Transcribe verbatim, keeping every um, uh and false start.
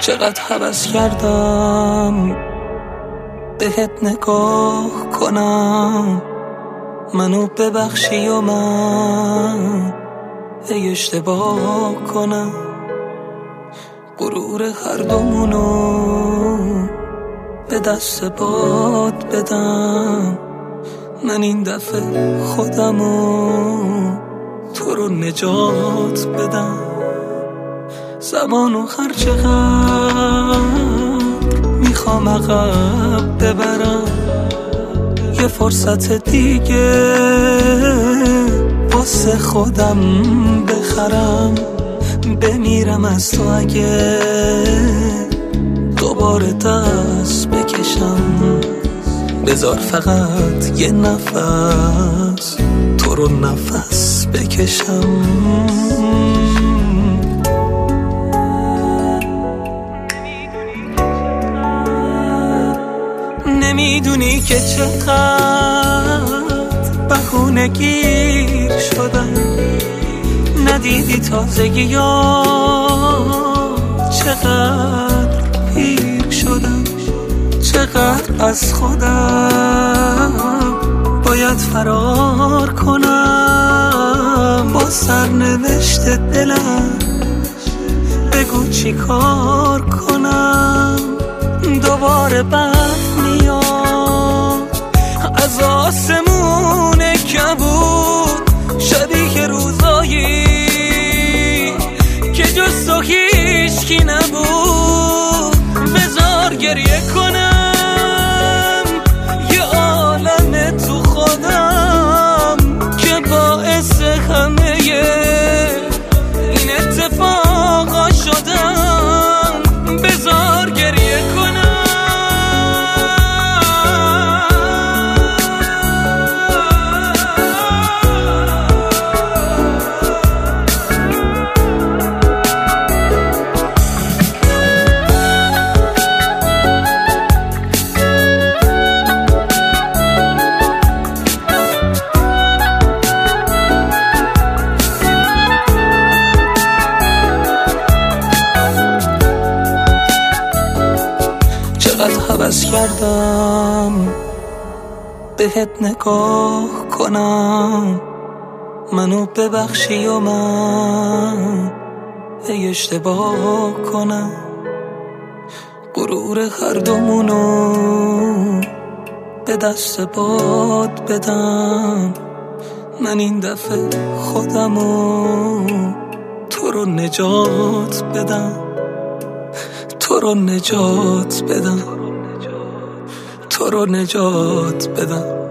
چقدر هوس کردم بهت نگاه کنم، منو ببخشی و من ای اشتباه کنم. غرور هر دومونو به دست باد بدم، من این دفعه خودمو تو رو نجات بدم. زمانو هر چقدر میخوام عقب ببرم، یه فرصت دیگه واسه خودم بخرم. بمیرم از تو اگه دوباره دست بکشم، بذار فقط یه نفس تو رو نفس بکشم. نمیدونی که چقدر بهونه گیر شدم، ندیدی تازگی ها چقدر پیر شدم. چقدر از خودم باید فرار کنم، با سرنوشت دلم بگو چی کار کنم. دوباره برف میاد از آسمون کبود، شبیه روزایی که جز تو هیچکی نبود. بذار گریه کنم یه عالم تو خودم که باعث همه این اتفاقا شدم. بذار گریه کنم. چقدر هوس کردم بهت نگاه کنم، منو ببخشی و من ای اشتباه کنم. غرور هر دومونو به دست باد بدم، من این دفعه خودمو تو رو نجات بدم. تو رو نجات بدم، تو رو نجات بدم.